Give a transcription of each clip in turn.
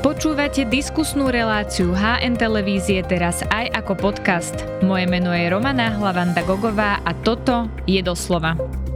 Počúvate diskusnú reláciu HN Televízie teraz aj ako podcast. Moje meno je Romana Hlavanda-Gogová a toto je Doslova.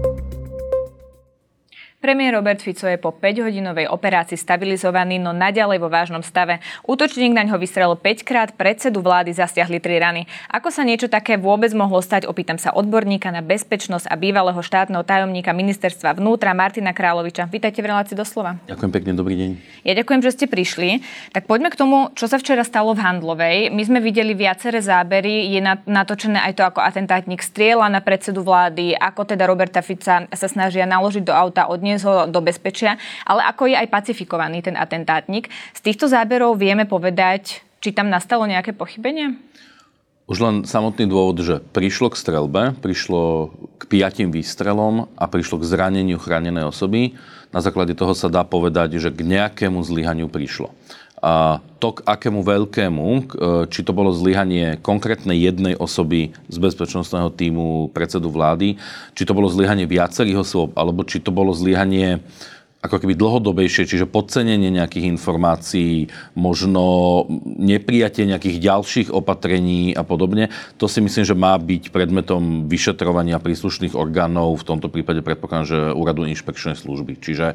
Premiér Robert Fico je po 5-hodinovej operácii stabilizovaný, no naďalej vo vážnom stave. Útočník naňho vystrelil 5-krát, predsedu vlády zasiahli 3 rany. Ako sa niečo také vôbec mohlo stať, opýtam sa odborníka na bezpečnosť a bývalého štátneho tajomníka ministerstva vnútra Martina Kráľoviča. Vítajte v relácii Doslova. Ďakujem pekne, dobrý deň. Ja ďakujem, že ste prišli. Tak poďme k tomu, čo sa včera stalo v Handlovej. My sme videli viaceré zábery, je natočené aj to, ako atentátnik strieľa na predsedu vlády, ako teda Roberta Fica sa snažia naložiť do auta, odniesť ho do bezpečia, ale ako je aj pacifikovaný ten atentátnik. Z týchto záberov vieme povedať, či tam nastalo nejaké pochybenie? Už len samotný dôvod, že prišlo k streľbe, prišlo k 5 výstrelom a prišlo k zraneniu chránenej osoby. Na základe toho sa dá povedať, že k nejakému zlyhaniu prišlo. A to, k akému veľkému, či to bolo zlyhanie konkrétnej jednej osoby z bezpečnostného tímu predsedu vlády, či to bolo zlyhanie viacerých osôb, alebo či to bolo zlyhanie ako keby dlhodobejšie, čiže podcenenie nejakých informácií, možno neprijatie nejakých ďalších opatrení a podobne. To si myslím, že má byť predmetom vyšetrovania príslušných orgánov, v tomto prípade predpokladám, že úradu inšpekčnej služby. Čiže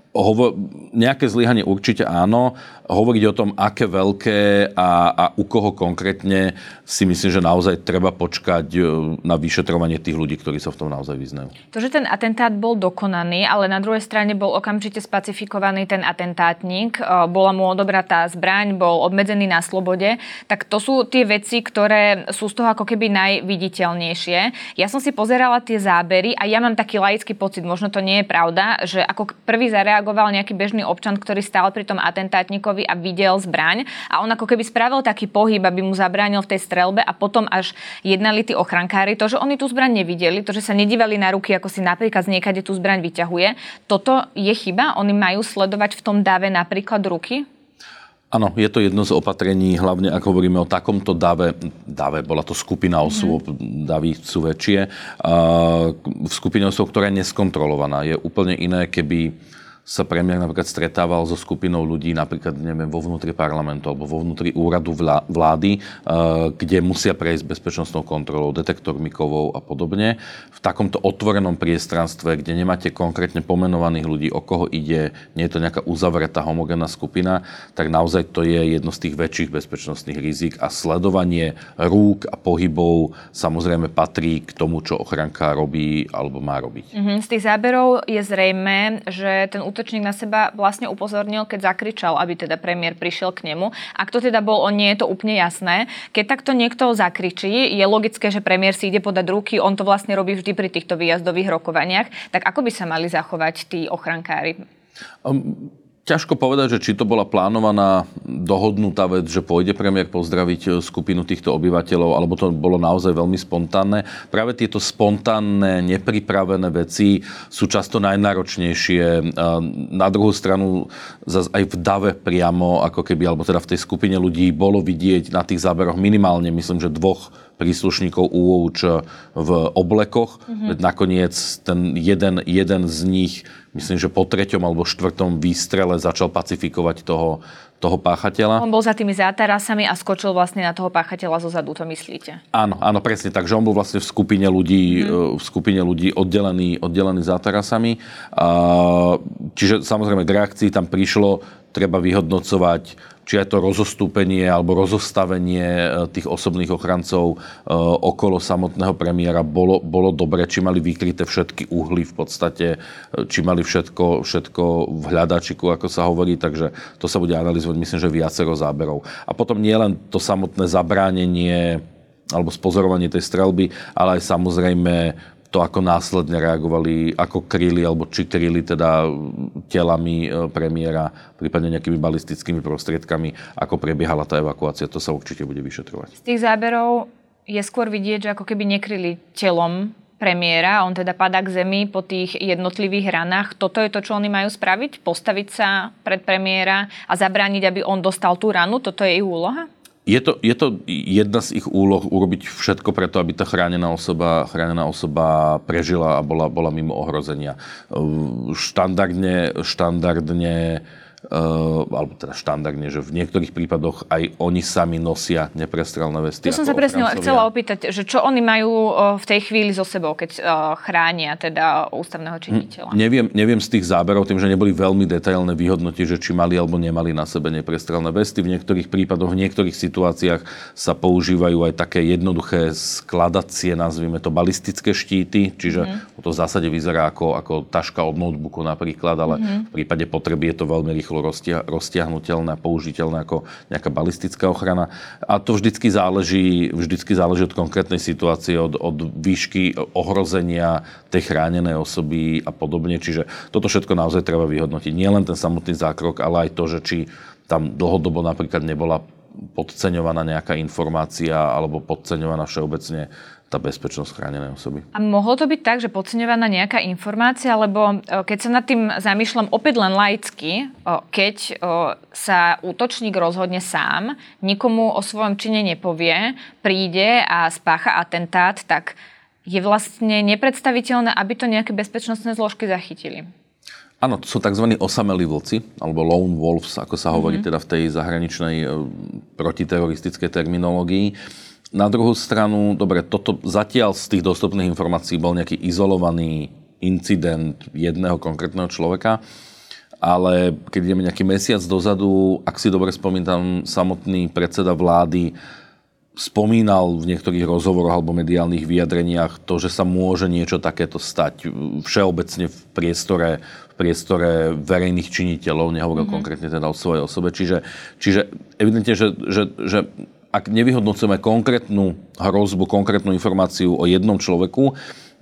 nejaké zlyhanie určite áno. Hovoriť o tom, aké veľké a u koho konkrétne, si myslím, že naozaj treba počkať na vyšetrovanie tých ľudí, ktorí sa v tom naozaj vyznajú. To, že ten atentát bol dokonaný, ale na druhej strane bol okamžite spacifikovaný ten atentátnik, bola mu odobratá zbraň, bol obmedzený na slobode, tak to sú tie veci, ktoré sú z toho ako keby najviditeľnejšie. Ja som si pozerala tie zábery a ja mám taký laický pocit, možno to nie je pravda, že ako prvý zareagoval nejaký bežný občan, ktorý stál pri tom atentátnikovi a videl zbraň a on ako keby spravil taký pohyb, aby mu zabránil v tej streľbe a potom až jednali tí ochrankári. To, že oni tú zbraň nevideli, to, že sa nedívali na ruky, ako si napríklad z niekade tú zbraň vyťahuje, toto je chyba? Oni majú sledovať v tom dave napríklad ruky? Áno, je to jedno z opatrení, hlavne ak hovoríme o takomto dave, bola to skupina osôb, davy sú väčšie, v skupine osôb, ktorá je neskontrolovaná. Je úplne iné, keby sa premiér napríklad stretával so skupinou ľudí, napríklad, neviem, vo vnútri parlamentu alebo vo vnútri úradu vlády, kde musia prejsť bezpečnostnou kontrolou, detektormi kovov a podobne. V takomto otvorenom priestranstve, kde nemáte konkrétne pomenovaných ľudí, o koho ide, nie je to nejaká uzavretá homogénna skupina, tak naozaj to je jedno z tých väčších bezpečnostných rizik a sledovanie rúk a pohybov samozrejme patrí k tomu, čo ochranka robí alebo má robiť. Z tých záberov je zrejmé, že ten útočník na seba vlastne upozornil, keď zakričal, aby teda premiér prišiel k nemu. Ak to teda bol on, nie je to úplne jasné. Keď takto niekto zakričí, je logické, že premiér si ide podať ruky, on to vlastne robí vždy pri týchto výjazdových rokovaniach. Tak ako by sa mali zachovať tí ochrankári? Ťažko povedať, že či to bola plánovaná, dohodnutá vec, že pôjde premiér pozdraviť skupinu týchto obyvateľov, alebo to bolo naozaj veľmi spontánne. Práve tieto spontánne, nepripravené veci sú často najnáročnejšie. Na druhú stranu, zase aj v dave priamo, ako keby, alebo teda v tej skupine ľudí bolo vidieť na tých záberoch minimálne, myslím, že 2 príslušníkov UOČ v oblekoch. Nakoniec ten jeden z nich, myslím, že po 3. alebo 4. výstrele začal pacifikovať toho páchateľa. On bol za tými zátarasami a skočil vlastne na toho páchateľa zo zadu, to myslíte? Áno, presne tak, že on bol vlastne v skupine ľudí oddelený zátarasami. Čiže samozrejme k reakcii tam prišlo, treba vyhodnocovať, či je to rozostúpenie alebo rozostavenie tých osobných ochrancov okolo samotného premiéra bolo dobre, či mali vykryté všetky uhly v podstate, či mali všetko v hľadačiku, ako sa hovorí, takže to sa bude analyzovať, myslím, že viacero záberov. A potom nie len to samotné zabránenie alebo spozorovanie tej streľby, ale aj samozrejme to, ako následne reagovali, ako kryli, alebo či kryli teda telami premiéra, prípadne nejakými balistickými prostriedkami, ako prebiehala tá evakuácia, to sa určite bude vyšetrovať. Z tých záberov je skôr vidieť, že ako keby nekryli telom premiéra, on teda padá k zemi po tých jednotlivých ranách. Toto je to, čo oni majú spraviť? Postaviť sa pred premiéra a zabrániť, aby on dostal tú ranu? Toto je ich úloha? Je to jedna z ich úloh urobiť všetko preto, aby tá chránená osoba prežila a bola mimo ohrozenia. Štandardne alebo teda štandardne, že v niektorých prípadoch aj oni sami nosia neprestrelné vesty. To som sa presne chcela opýtať, že čo oni majú v tej chvíli so sebou, keď chránia teda ústavného činiteľa? Neviem z tých záberov, tým, že neboli veľmi detailné vyhodnotiť, že či mali alebo nemali na sebe neprestrelné vesty. V niektorých prípadoch, v niektorých situáciách sa používajú aj také jednoduché skladacie, nazvime to balistické štíty, čiže to v zásade vyzerá ako taška od notebooku napríklad, ale v prípade potreby je to veľmi rýchlo roztiahnutelné a použiteľné ako nejaká balistická ochrana. A to vždycky záleží od konkrétnej situácie, od výšky ohrozenia tej chránenej osoby a podobne. Čiže toto všetko naozaj treba vyhodnotiť. Nie len ten samotný zákrok, ale aj to, že či tam dlhodobo napríklad nebola podceňovaná nejaká informácia alebo podceňovaná všeobecne tá bezpečnosť chránenej osoby. A mohlo to byť tak, že podceňovaná nejaká informácia, lebo keď sa nad tým zamýšľam opäť len laicky, keď sa útočník rozhodne sám, nikomu o svojom čine nepovie, príde a spácha atentát, tak je vlastne nepredstaviteľné, aby to nejaké bezpečnostné zložky zachytili. Áno, to sú tzv. Osamelí vlci, alebo lone wolves, ako sa hovorí teda v tej zahraničnej protiteroristickej terminológii. Na druhú stranu, dobre, toto zatiaľ z tých dostupných informácií bol nejaký izolovaný incident jedného konkrétneho človeka, ale keď ideme nejaký mesiac dozadu, ak si dobre spomínam, samotný predseda vlády spomínal v niektorých rozhovoroch alebo mediálnych vyjadreniach to, že sa môže niečo takéto stať všeobecne v priestore verejných činiteľov, nehovoril konkrétne teda o svojej osobe. Čiže evidentne, že ak nevyhodnocujeme konkrétnu hrozbu, konkrétnu informáciu o jednom človeku,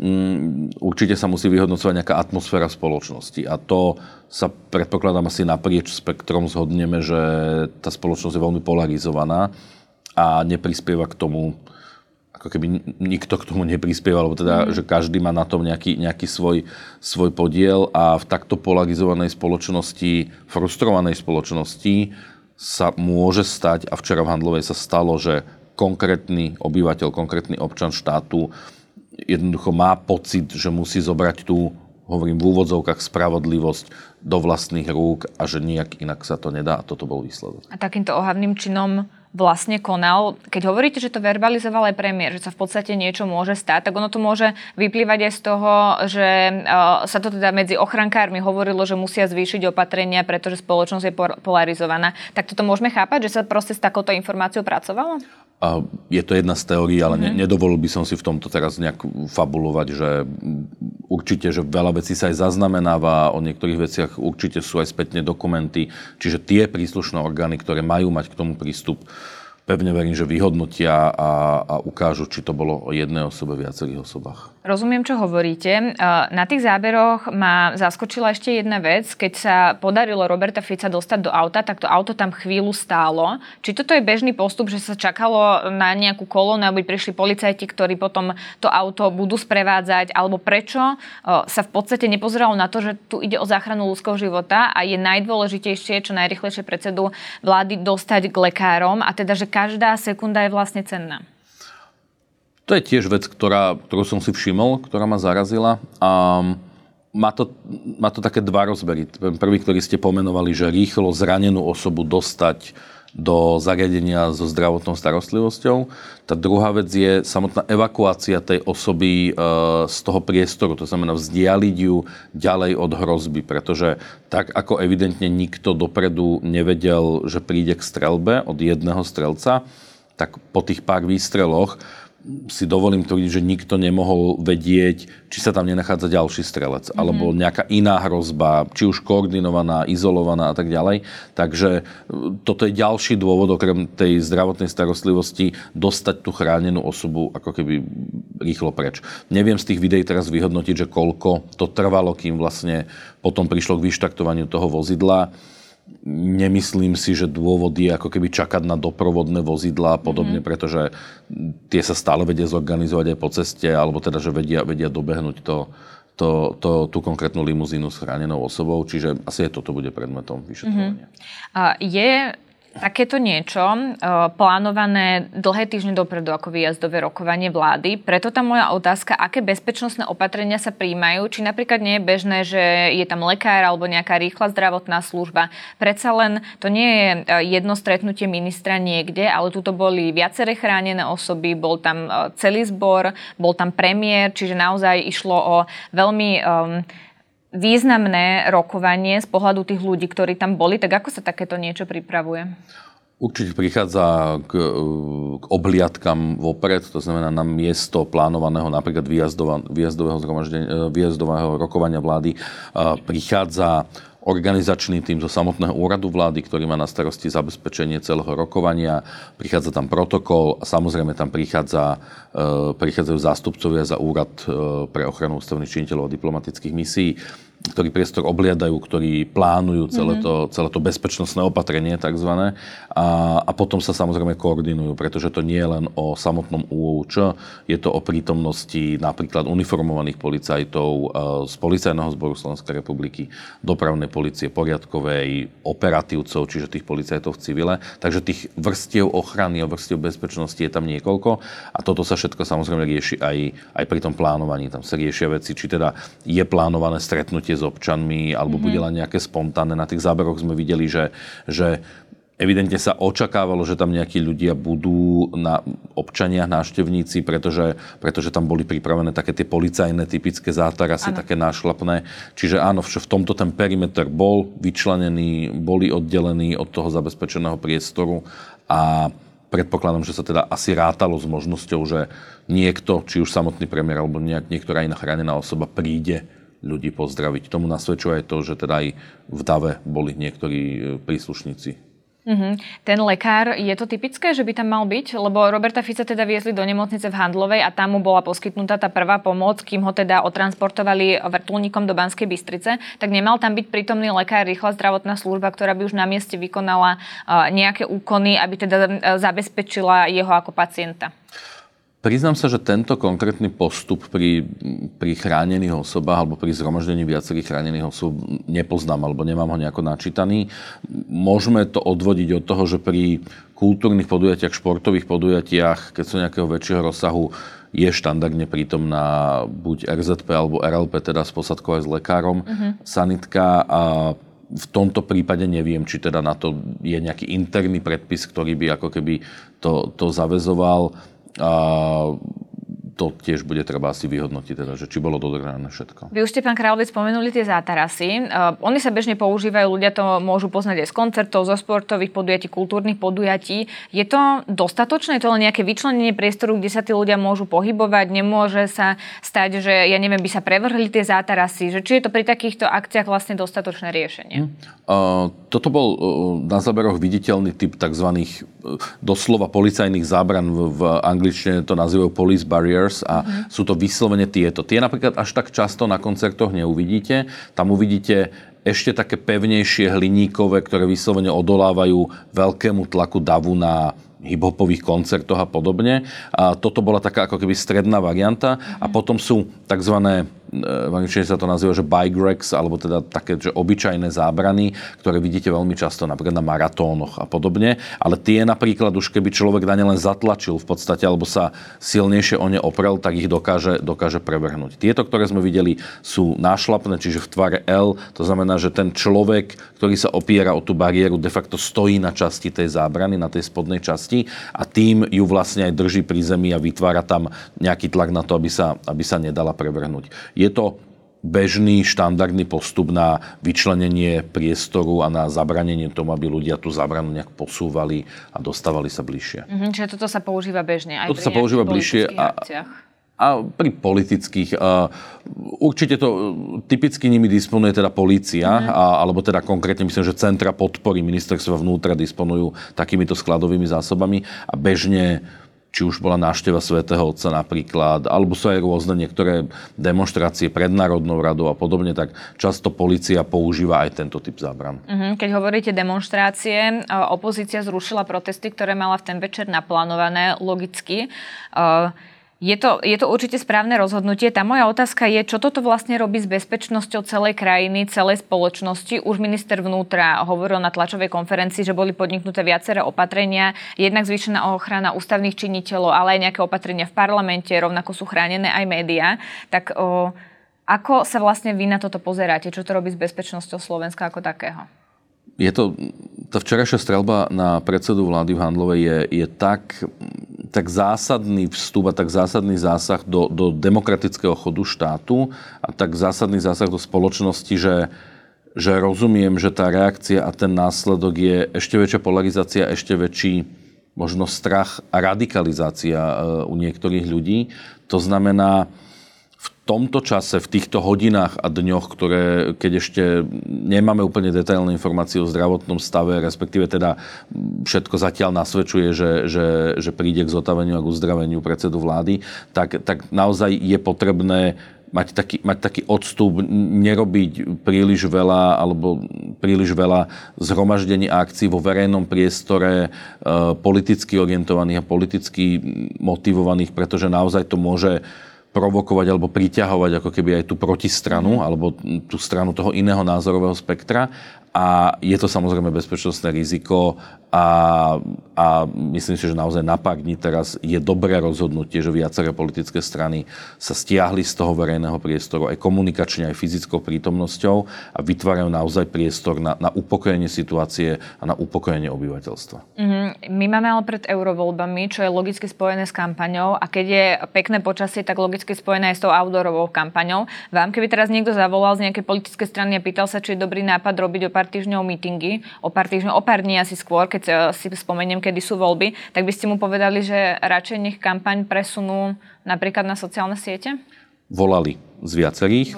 určite sa musí vyhodnocovať nejaká atmosféra spoločnosti. A to sa predpokladám asi naprieč spektrom zhodneme, že tá spoločnosť je veľmi polarizovaná a neprispieva k tomu, ako keby nikto k tomu neprispieva, alebo teda, že každý má na tom nejaký svoj podiel a v takto polarizovanej spoločnosti, frustrovanej spoločnosti sa môže stať, a včera v Handlovej sa stalo, že konkrétny obyvateľ, konkrétny občan štátu jednoducho má pocit, že musí zobrať tú, hovorím v úvodzovkách, spravodlivosť do vlastných rúk a že nijak inak sa to nedá a toto bol výsledok. A takýmto ohavným činom vlastne konal. Keď hovoríte, že to verbalizoval aj premiér, že sa v podstate niečo môže stať, tak ono to môže vyplývať aj z toho, že sa to teda medzi ochrankármi hovorilo, že musia zvýšiť opatrenia, pretože spoločnosť je polarizovaná. Tak toto môžeme chápať, že sa proste s takouto informáciou pracovalo? Je to jedna z teórií, ale nedovolil by som si v tomto teraz nejak fabulovať, že určite, že veľa vecí sa aj zaznamenáva, o niektorých veciach určite sú aj spätne dokumenty, čiže tie príslušné orgány, ktoré majú mať k tomu prístup, pevne verím, že vyhodnotia a ukážu, či to bolo o jednej osobe, viacerých osobách. Rozumiem, čo hovoríte. Na tých záberoch ma zaskočila ešte jedna vec. Keď sa podarilo Roberta Fica dostať do auta, tak to auto tam chvíľu stálo. Či toto je bežný postup, že sa čakalo na nejakú kolónu, aby prišli policajti, ktorí potom to auto budú sprevádzať, alebo prečo sa v podstate nepozeralo na to, že tu ide o záchranu ľudského života a je najdôležitejšie, čo najrýchlejšie predsedu vlády dostať k lekárom a teda, že každá sekunda je vlastne cenná. To je tiež vec, ktorú som si všimol, ktorá ma zarazila. A má to také dva rozbery. Prvý, ktorý ste pomenovali, že rýchlo zranenú osobu dostať do zariadenia so zdravotnou starostlivosťou. Tá druhá vec je samotná evakuácia tej osoby z toho priestoru. To znamená vzdialiť ju ďalej od hrozby, pretože tak ako evidentne nikto dopredu nevedel, že príde k streľbe od jedného strelca, tak po tých pár výstreloch si dovolím tvrdiť, že nikto nemohol vedieť, či sa tam nenachádza ďalší strelec, alebo nejaká iná hrozba, či už koordinovaná, izolovaná a tak ďalej. Takže toto je ďalší dôvod, okrem tej zdravotnej starostlivosti, dostať tú chránenú osobu ako keby rýchlo preč. Neviem z tých videí teraz vyhodnotiť, že koľko to trvalo, kým vlastne potom prišlo k vyštartovaniu toho vozidla. Nemyslím si, že dôvod je ako keby čakať na doprovodné vozidlá a podobne, pretože tie sa stále vedia zorganizovať aj po ceste, alebo teda, že vedia dobehnúť tú konkrétnu limuzínu s chránenou osobou, čiže asi aj toto bude predmetom vyšetrovania. Je takéto niečo plánované dlhé týždne dopredu ako výjazdové rokovanie vlády. Preto tá moja otázka, aké bezpečnostné opatrenia sa prijímajú, či napríklad nie je bežné, že je tam lekár alebo nejaká rýchla zdravotná služba. Predsa len to nie je jedno stretnutie ministra niekde, ale tuto boli viaceré chránené osoby, bol tam celý zbor, bol tam premiér, čiže naozaj išlo o veľmi významné rokovanie z pohľadu tých ľudí, ktorí tam boli. Tak ako sa takéto niečo pripravuje? Určite prichádza k obhliadkam vopred, to znamená na miesto plánovaného napríklad výjazdového rokovania vlády prichádza organizačný tím zo samotného úradu vlády, ktorý má na starosti zabezpečenie celého rokovania. Prichádza tam protokol a samozrejme tam prichádzajú zástupcovia za úrad pre ochranu ústavných činiteľov a diplomatických misií, ktorí priestor obhliadajú, ktorí plánujú celé to bezpečnostné opatrenie takzvané a potom sa samozrejme koordinujú, pretože to nie je len o samotnom UOČ, je to o prítomnosti napríklad uniformovaných policajtov z Policajného zboru Slovenskej republiky, dopravnej polície, poriadkovej, operatívcov, čiže tých policajtov v civile. Takže tých vrstiev ochrany a vrstiev bezpečnosti je tam niekoľko a toto sa všetko samozrejme rieši aj pri tom plánovaní. Tam sa riešia veci, či teda je plánované stretnutie s občanmi, alebo bude len nejaké spontánne. Na tých záberoch sme videli, že evidentne sa očakávalo, že tam nejakí ľudia budú, občania, návštevníci, pretože tam boli pripravené také tie policajné typické zátarasy, také nášlapné. Čiže áno, v tomto ten perimeter bol vyčlenený, boli oddelení od toho zabezpečeného priestoru a predpokladám, že sa teda asi rátalo s možnosťou, že niekto, či už samotný premiér, alebo niektorá iná chránená osoba príde ľudí pozdraviť. Tomu nasvedčuje aj to, že teda aj v dave boli niektorí príslušníci. Ten lekár, je to typické, že by tam mal byť? Lebo Roberta Fica teda viezli do nemocnice v Handlovej a tam mu bola poskytnutá tá prvá pomoc, kým ho teda odtransportovali vrtuľníkom do Banskej Bystrice, tak nemal tam byť prítomný lekár, rýchla zdravotná služba, ktorá by už na mieste vykonala nejaké úkony, aby teda zabezpečila jeho ako pacienta? Priznám sa, že tento konkrétny postup pri chránených osobách alebo pri zhromaždení viacerých chránených osôb nepoznám alebo nemám ho nejako načítaný. Môžeme to odvodiť od toho, že pri kultúrnych podujatiach, športových podujatiach, keď sú nejakého väčšieho rozsahu, je štandardne prítomná buď RZP alebo RLP, teda s posadkou aj s lekárom, sanitka a v tomto prípade neviem, či teda na to je nejaký interný predpis, ktorý by ako keby to zaväzoval. A to tiež bude treba asi vyhodnotiť, teda, že či bolo dodržané všetko. Vy už ste, pán Kráľovec, spomenuli tie zátarasy. Oni sa bežne používajú, ľudia to môžu poznať aj z koncertov, zo športových podujatí, kultúrnych podujatí. Je to dostatočné? Je to len nejaké vyčlenenie priestoru, kde sa tí ľudia môžu pohybovať? Nemôže sa stať, že, ja neviem, by sa prevrhli tie zátarasy? Že či je to pri takýchto akciách vlastne dostatočné riešenie? Toto bol na záberoch viditeľný typ takzvaných doslova policajných zábran. V angličtine to nazývajú police barriers a sú to vyslovene tieto. Tie napríklad až tak často na koncertoch neuvidíte. Tam uvidíte ešte také pevnejšie hliníkové, ktoré vyslovene odolávajú veľkému tlaku davu na hip-hopových koncertoch a podobne. A toto bola taká ako keby stredná varianta. A potom sú takzvané, v angličtine sa to nazýva, že bike racks, alebo teda také, že obyčajné zábrany, ktoré vidíte veľmi často napríklad na maratónoch a podobne. Ale tie napríklad už keby človek na ne len zatlačil v podstate, alebo sa silnejšie o ne oprel, tak ich dokáže prevrhnúť. Tieto, ktoré sme videli, sú nášlapné, čiže v tvare L. To znamená, že ten človek, ktorý sa opiera o tú bariéru, de facto stojí na časti tej zábrany, na tej spodnej časti a tým ju vlastne aj drží pri zemi a vytvára tam nejaký tlak na to, aby sa nedala prevrhnúť. Je to bežný, štandardný postup na vyčlenenie priestoru a na zabranenie tomu, aby ľudia tú zábranu nejak posúvali a dostávali sa bližšie. Čiže toto sa používa bežne aj toto sa používa bližšie a pri politických. Určite to typicky nimi disponuje teda polícia, alebo teda konkrétne myslím, že centra podpory ministerstva vnútra disponujú takýmito skladovými zásobami a bežne, či už bola návšteva Svätého Otca napríklad, alebo sú aj rôzne niektoré demonštrácie pred Národnou radou a podobne, tak často polícia používa aj tento typ zábran. Keď hovoríte demonštrácie, opozícia zrušila protesty, ktoré mala v ten večer naplánované, logicky. Je to určite správne rozhodnutie. Tá moja otázka je, čo toto vlastne robí s bezpečnosťou celej krajiny, celej spoločnosti. Už minister vnútra hovoril na tlačovej konferencii, že boli podniknuté viaceré opatrenia, jednak zvýšená ochrana ústavných činiteľov, ale aj nejaké opatrenia v parlamente, rovnako sú chránené aj médiá. Tak ako sa vlastne vy na toto pozeráte? Čo to robí s bezpečnosťou Slovenska ako takého? Tá včerajšia streľba na predsedu vlády v Handlovej je tak zásadný vstup a tak zásadný zásah do demokratického chodu štátu a tak zásadný zásah do spoločnosti, že rozumiem, že tá reakcia a ten následok je ešte väčšia polarizácia, ešte väčší možno strach a radikalizácia u niektorých ľudí. To znamená, v tomto čase, v týchto hodinách a dňoch, ktoré, keď ešte nemáme úplne detailné informácie o zdravotnom stave, respektíve teda všetko zatiaľ nasvedčuje, že príde k zotaveniu a k uzdraveniu predsedu vlády, tak naozaj je potrebné mať taký odstup, nerobiť príliš veľa zhromaždení akcií vo verejnom priestore politicky orientovaných a politicky motivovaných, pretože naozaj to môže provokovať alebo priťahovať ako keby aj tú protistranu alebo tú stranu toho iného názorového spektra. A je to samozrejme bezpečnostné riziko a myslím si, že naozaj na pár dní teraz je dobré rozhodnutie, že viaceré politické strany sa stiahli z toho verejného priestoru aj komunikačne, aj fyzickou prítomnosťou a vytvárajú naozaj priestor na upokojenie situácie a na upokojenie obyvateľstva. My máme ale pred eurovoľbami, čo je logicky spojené s kampaňou a keď je pekné počasie, tak logicky spojené aj s tou outdoorovou kampaňou. Vám keby teraz niekto zavolal z nejakej politickej strany a pýtal sa, či je dobrý nápad robiť o pár týždňov mítingy, o pár dní asi skôr, keď si spomeniem, kedy sú voľby, tak by ste mu povedali, že radšej nech kampaň presunú napríklad na sociálne siete? Volali z viacerých.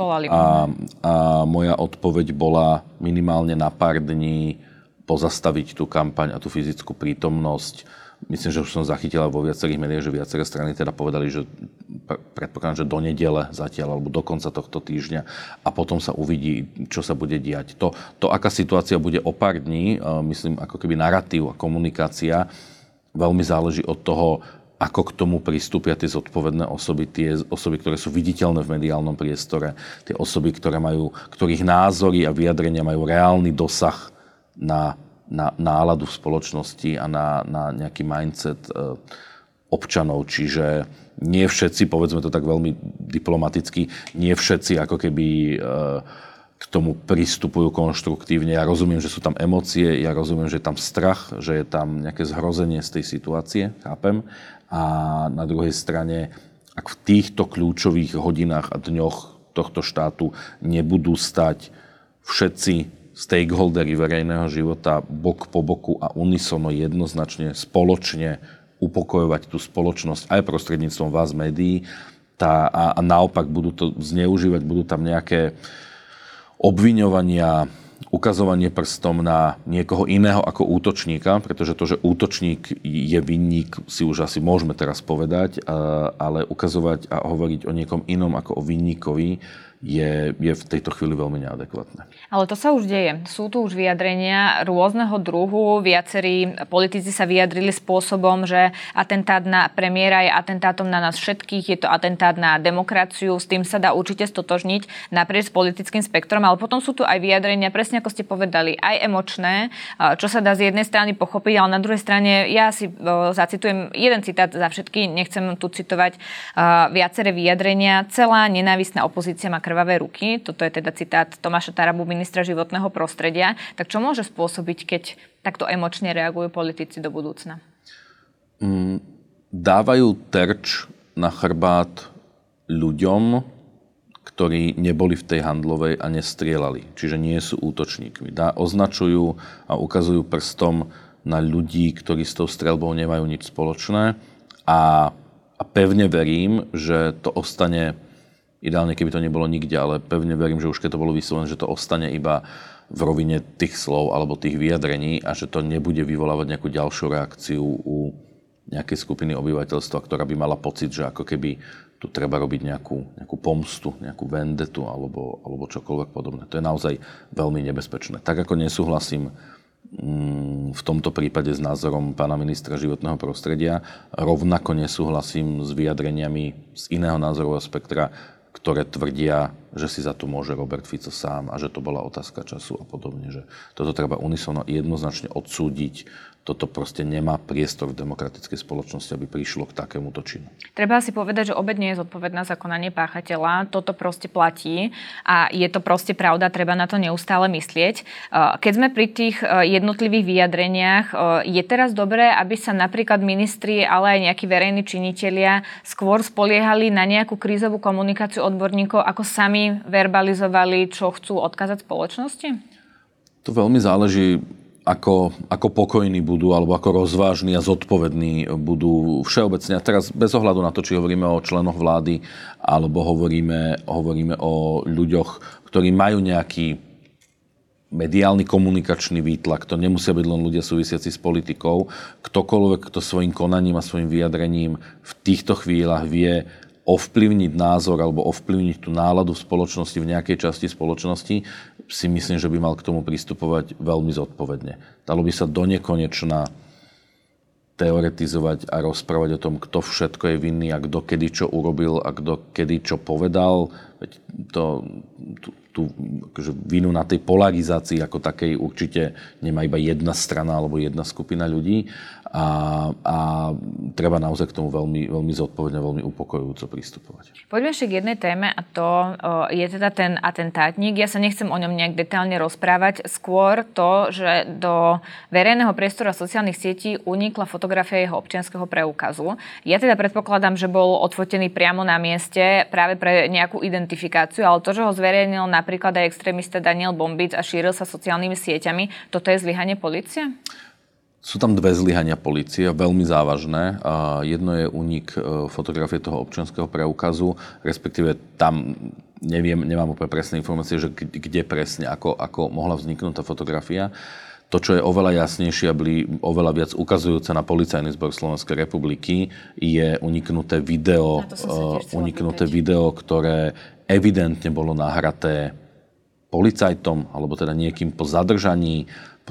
A moja odpoveď bola minimálne na pár dní pozastaviť tú kampaň a tú fyzickú prítomnosť. Myslím, že už som zachytila vo viacerých médiách, že viaceré strany teda povedali, že predpokladám, že do nedele zatiaľ alebo do konca tohto týždňa a potom sa uvidí, čo sa bude diať. To aká situácia bude o pár dní, myslím, ako keby naratív a komunikácia, veľmi záleží od toho, ako k tomu pristúpia tie zodpovedné osoby, tie osoby, ktoré sú viditeľné v mediálnom priestore, tie osoby, ktorých názory a vyjadrenia majú reálny dosah na náladu v spoločnosti a na nejaký mindset občanov. Čiže nie všetci, povedzme to tak veľmi diplomaticky, nie všetci ako keby k tomu pristupujú konštruktívne. Ja rozumiem, že sú tam emócie, ja rozumiem, že je tam strach, že je tam nejaké zhrozenie z tej situácie, chápem. A na druhej strane, ak v týchto kľúčových hodinách a dňoch tohto štátu nebudú stať všetci stakeholdery verejného života bok po boku a unisono jednoznačne spoločne upokojovať tú spoločnosť aj prostredníctvom vás médií a naopak budú to zneužívať, budú tam nejaké obviňovania, ukazovanie prstom na niekoho iného ako útočníka, pretože to, že útočník je vinník, si už asi môžeme teraz povedať, ale ukazovať a hovoriť o niekom inom ako o vinníkovi je v tejto chvíli veľmi neadekvátne. Ale to sa už deje. Sú tu už vyjadrenia rôzneho druhu. Viacerí politici sa vyjadrili spôsobom, že atentát na premiéra je atentátom na nás všetkých, je to atentát na demokraciu, s tým sa dá určite stotožniť naprieč politickým spektrom, ale potom sú tu aj vyjadrenia, presne ako ste povedali, aj emočné, čo sa dá z jednej strany pochopiť, ale na druhej strane ja si zacitujem jeden citát za všetky, nechcem tu citovať viaceré vyjadrenia. Celá nenávistná opozícia má krvavé ruky. Toto je teda citát Tomáša Tarabu, ministra životného prostredia. Tak čo môže spôsobiť, keď takto emočne reagujú politici do budúcna? Dávajú terč na chrbát ľuďom, ktorí neboli v tej Handlovej a nestrieľali. Čiže nie sú útočníkmi. Označujú a ukazujú prstom na ľudí, ktorí s tou streľbou nemajú nič spoločné a pevne verím, že to ostane. Ideálne, keby to nebolo nikde, ale pevne verím, že už keď to bolo vyslovené, že to ostane iba v rovine tých slov alebo tých vyjadrení a že to nebude vyvolávať nejakú ďalšiu reakciu u nejakej skupiny obyvateľstva, ktorá by mala pocit, že ako keby tu treba robiť nejakú pomstu, nejakú vendetu alebo čokoľvek podobné. To je naozaj veľmi nebezpečné. Tak ako nesúhlasím v tomto prípade s názorom pána ministra životného prostredia. Rovnako nesúhlasím s vyjadreniami z iného názorového spektra, ktoré tvrdia, že si za to môže Robert Fico sám a že to bola otázka času a podobne. Že toto treba unisono jednoznačne odsúdiť. Toto proste nemá priestor v demokratickej spoločnosti, aby prišlo k takémuto činu. Treba si povedať, že obeť nie je zodpovedná za konanie páchateľa. Toto proste platí a je to proste pravda, treba na to neustále myslieť. Keď sme pri tých jednotlivých vyjadreniach, je teraz dobré, aby sa napríklad ministri, ale aj nejakí verejní činitelia skôr spoliehali na nejakú krízovú komunikáciu odborníkov, ako sami verbalizovali, čo chcú odkázať spoločnosti? To veľmi záleží, ako pokojní budú, alebo ako rozvážni a zodpovední budú všeobecne. A teraz bez ohľadu na to, či hovoríme o členoch vlády, alebo hovoríme o ľuďoch, ktorí majú nejaký mediálny komunikačný výtlak. To nemusia byť len ľudia súvisiaci s politikou. Ktokoľvek, kto svojim konaním a svojim vyjadrením v týchto chvíľach vie ovplyvniť názor alebo ovplyvniť tú náladu v spoločnosti, v nejakej časti spoločnosti, si myslím, že by mal k tomu pristupovať veľmi zodpovedne. Dalo by sa donekonečna teoretizovať a rozprávať o tom, kto všetko je vinný a kto kedy čo urobil a kto kedy čo povedal. Tú vinu na tej polarizácii ako takej určite nemá iba jedna strana alebo jedna skupina ľudí a treba naozaj k tomu veľmi, veľmi zodpovedne, veľmi upokojujúco pristupovať. Poďme ešte k jednej téme a to je teda ten atentátnik. Ja sa nechcem o ňom nejak detailne rozprávať, skôr to, že do verejného priestoru a sociálnych sietí unikla fotografia jeho občianskeho preukazu. Ja teda predpokladám, že bol odfotený priamo na mieste práve pre nejakú identifikáciu, ale to, že ho zverejnil napríklad aj extrémista Daniel Bombic a šíril sa sociálnymi sieťami, toto je zlyhanie polície? Sú tam dve zlyhania polície, veľmi závažné. Jedno je únik fotografie toho občianskeho preukazu, respektíve tam nemám úplne presné informácie, že kde presne, ako mohla vzniknúť tá fotografia. To, čo je oveľa jasnejšie a oveľa viac ukazujúce na Policajný zbor Slovenskej republiky, je uniknuté video, ktoré evidentne bolo nahraté policajtom, alebo teda niekým po zadržaní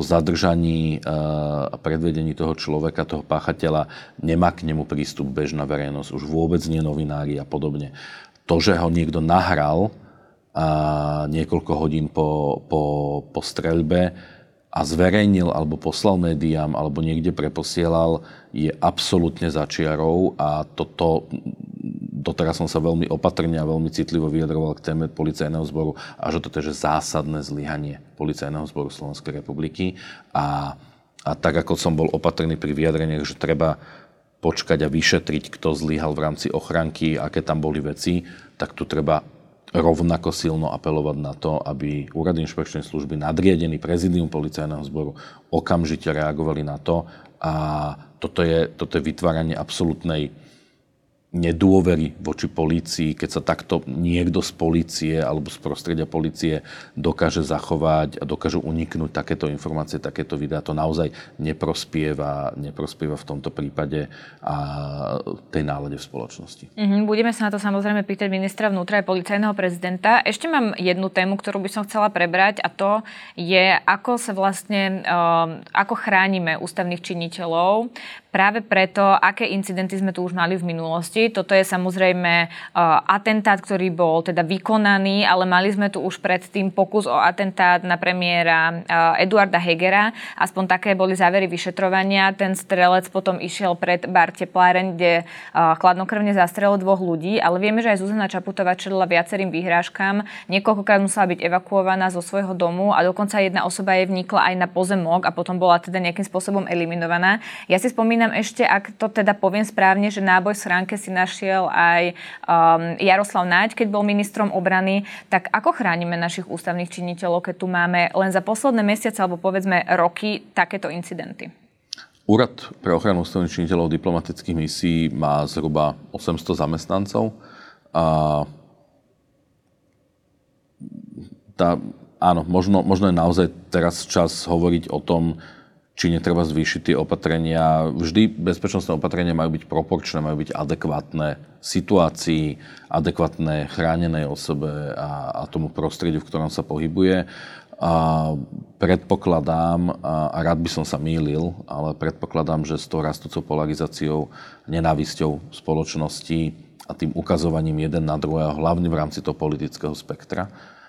a predvedení toho človeka, toho páchateľa, nemá k nemu prístup bežná verejnosť, už vôbec nie novinári a podobne. To, že ho niekto nahral niekoľko hodín po streľbe a zverejnil alebo poslal médiám alebo niekde preposielal, je absolútne za čiarou a doteraz som sa veľmi opatrne a veľmi citlivo vyjadroval k téme Policajného zboru a že toto je zásadné zlyhanie Policajného zboru Slovenskej republiky a tak ako som bol opatrný pri vyjadreniach, že treba počkať a vyšetriť, kto zlyhal v rámci ochranky, aké tam boli veci, tak tu treba rovnako silno apelovať na to, aby Úrad inšpekčnej služby, nadriadený prezidium Policajného zboru okamžite reagovali na to a toto je vytváranie absolútnej nedôvery voči polícii, keď sa takto niekto z polície alebo z prostredia polície dokáže zachovať a dokážu uniknúť takéto informácie, takéto videá. To naozaj neprospieva v tomto prípade a tej nálade v spoločnosti. Budeme sa na to samozrejme pýtať ministra vnútra aj policajného prezidenta. Ešte mám jednu tému, ktorú by som chcela prebrať a to je, ako sa vlastne, ako chránime ústavných činiteľov práve preto, aké incidenty sme tu už mali v minulosti. Toto je samozrejme atentát, ktorý bol teda vykonaný, ale mali sme tu už predtým pokus o atentát na premiéra Eduarda Hegera. Aspoň také boli závery vyšetrovania. Ten strelec potom išiel pred bar Tepláreň, kde chladnokrvne zastrelil 2 ľudí, ale vieme, že aj Zuzana Čaputová čelila viacerým výhrážkam. Niekoľkokrát musela byť evakuovaná zo svojho domu a dokonca jedna osoba jej vnikla aj na pozemok a potom bola teda nejakým spôsobom eliminovaná. Ja si spomínam ešte, ak to teda poviem správne, že náboj v schránke si našiel aj Jaroslav Naď, keď bol ministrom obrany. Tak ako chránime našich ústavných činiteľov, keď tu máme len za posledné mesiace alebo povedzme roky takéto incidenty? Úrad pre ochranu ústavných činiteľov diplomatických misií má zhruba 800 zamestnancov. Áno, možno je naozaj teraz čas hovoriť o tom, či netreba zvýšiť tie opatrenia. Vždy bezpečnostné opatrenia majú byť proporčné, majú byť adekvátne situácii, adekvátne chránenej osobe a tomu prostrediu, v ktorom sa pohybuje. Predpokladám, a rád by som sa mýlil, ale predpokladám, že s tou rastúcou polarizáciou, nenávisťou spoločnosti a tým ukazovaním jeden na druhého, hlavne v rámci toho politického spektra,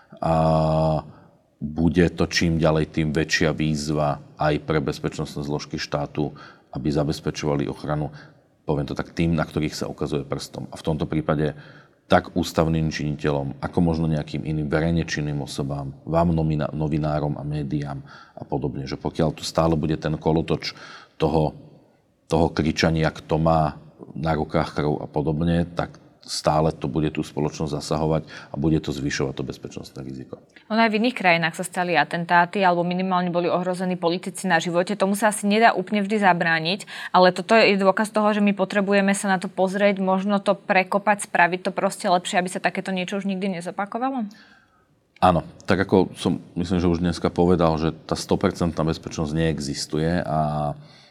bude to čím ďalej tým väčšia výzva aj pre bezpečnostné zložky štátu, aby zabezpečovali ochranu, poviem to tak, tým, na ktorých sa ukazuje prstom. A v tomto prípade tak ústavným činiteľom, ako možno nejakým iným verejne činným osobám, vám novinárom a médiám a podobne. Že pokiaľ tu stále bude ten kolotoč toho kričania, kto má na rukách krv a podobne, tak stále to bude tú spoločnosť zasahovať a bude to zvyšovať to bezpečnostné riziko. No aj v iných krajinách sa stali atentáty alebo minimálne boli ohrození politici na živote. Tomu sa asi nedá úplne vždy zabrániť, ale toto je dôkaz toho, že my potrebujeme sa na to pozrieť, možno to prekopať, spraviť to proste lepšie, aby sa takéto niečo už nikdy nezopakovalo? Áno, tak ako som, myslím, že už dneska povedal, že tá 100% bezpečnosť neexistuje a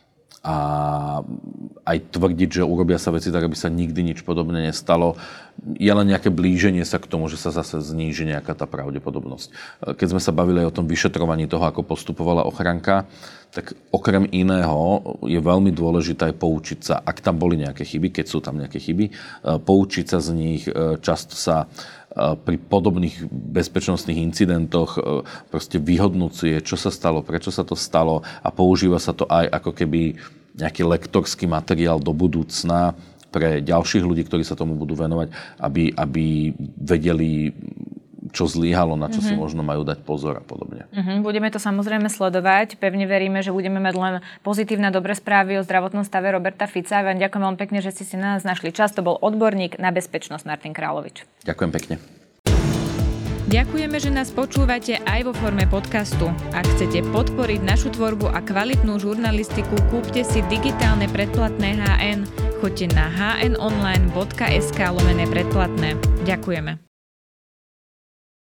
aj tvrdiť, že urobia sa veci tak, aby sa nikdy nič podobné nestalo, je len nejaké blíženie sa k tomu, že sa zase zníži nejaká tá pravdepodobnosť. Keď sme sa bavili aj o tom vyšetrovaní toho, ako postupovala ochranka, tak okrem iného je veľmi dôležité aj poučiť sa, ak tam boli nejaké chyby, keď sú tam nejaké chyby, poučiť sa z nich. Často sa pri podobných bezpečnostných incidentoch proste vyhodnocuje, čo sa stalo, prečo sa to stalo a používa sa to aj ako keby nejaký lektorský materiál do budúcna pre ďalších ľudí, ktorí sa tomu budú venovať, aby vedeli, čo zlyhalo, na čo si možno majú dať pozor a podobne. Budeme to samozrejme sledovať. Pevne veríme, že budeme mať len pozitívne dobré správy o zdravotnom stave Roberta Fica. Vám ďakujem veľmi pekne, že ste si na nás našli čas. To bol odborník na bezpečnosť Martin Kráľovič. Ďakujem pekne. Ďakujeme, že nás počúvate aj vo forme podcastu. Ak chcete podporiť našu tvorbu a kvalitnú žurnalistiku, kúpte si digitálne predplatné HN. Choďte na hnonline.sk/predplatné. Ďakujeme.